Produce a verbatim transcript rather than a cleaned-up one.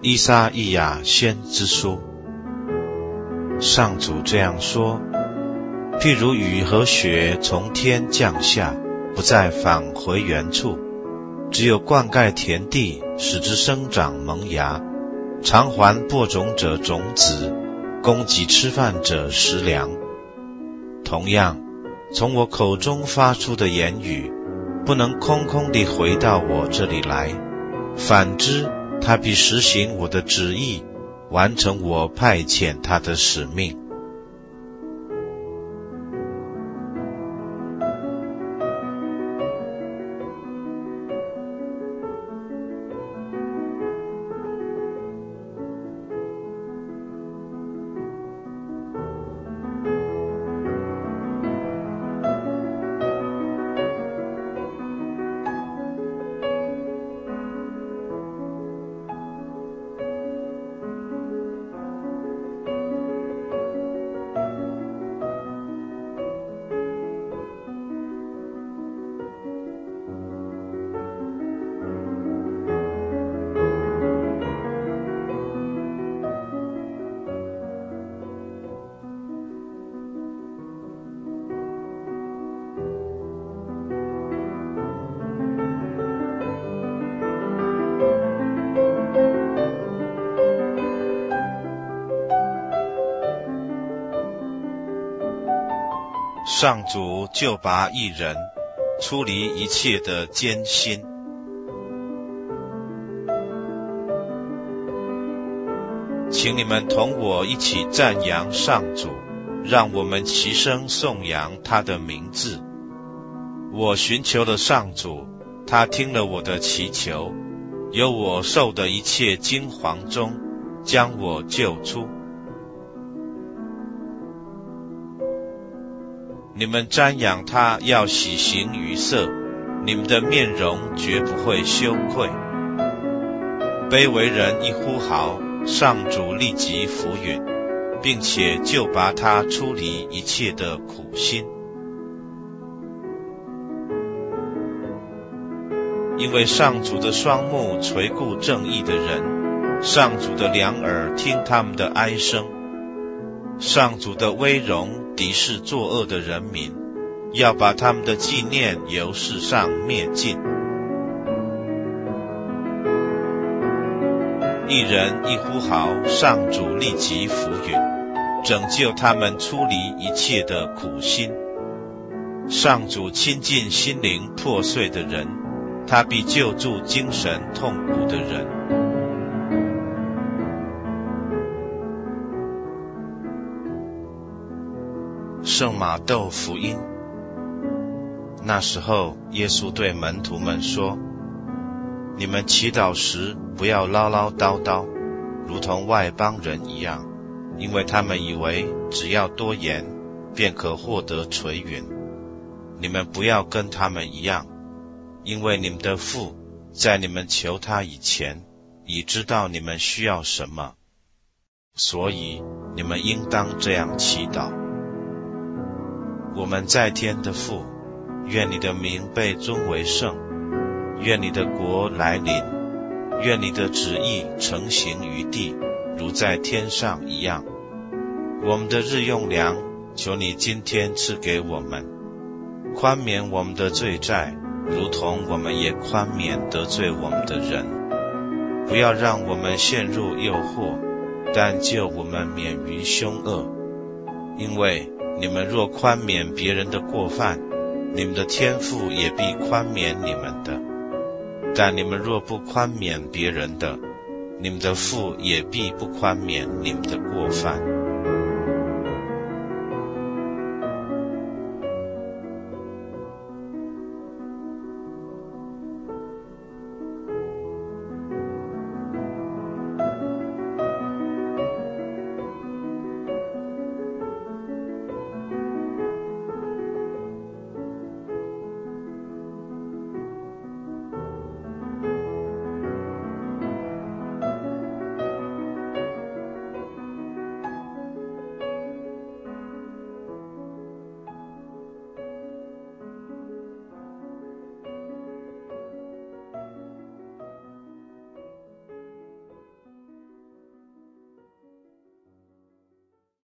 依撒意亚先知书。上主这样说：譬如雨和雪从天降下，不再返回原处，只有灌溉田地，使之生长萌芽，偿还播种者种子，供给吃饭者食粮。同样，从我口中发出的言语，不能空空地回到我这里来，反之，他必实行我的旨意，完成我派遣他的使命。上主救拔一人，出离一切的艰辛。请你们同我一起赞扬上主，让我们齐声颂扬他的名字。我寻求了上主，他听了我的祈求，由我受的一切惊惶中将我救出。你们瞻仰他要喜形于色，你们的面容绝不会羞愧。卑微人一呼号，上主立即俯允，并且救拔他出离一切的苦心。因为上主的双目垂顾正义的人，上主的两耳听他们的哀声。上主的威荣敌视作恶的人民，要把他们的纪念由世上灭尽。一人一呼号，上主立即俯允，拯救他们出离一切的苦心。上主亲近心灵破碎的人，他必救助精神痛苦的人。圣马窦福音。那时候，耶稣对门徒们说：你们祈祷时不要唠唠叨叨，如同外邦人一样，因为他们以为只要多言，便可获得垂允。你们不要跟他们一样，因为你们的父在你们求他以前，已知道你们需要什么，所以你们应当这样祈祷：我们在天的父，愿你的名被尊为圣，愿你的国来临，愿你的旨意成行于地，如在天上一样。我们的日用粮，求你今天赐给我们，宽免我们的罪债，如同我们也宽免得罪我们的人。不要让我们陷入诱惑，但救我们免于凶恶。因为你们若宽免别人的过犯，你们的天父也必宽免你们的；但你们若不宽免别人的，你们的父也必不宽免你们的过犯。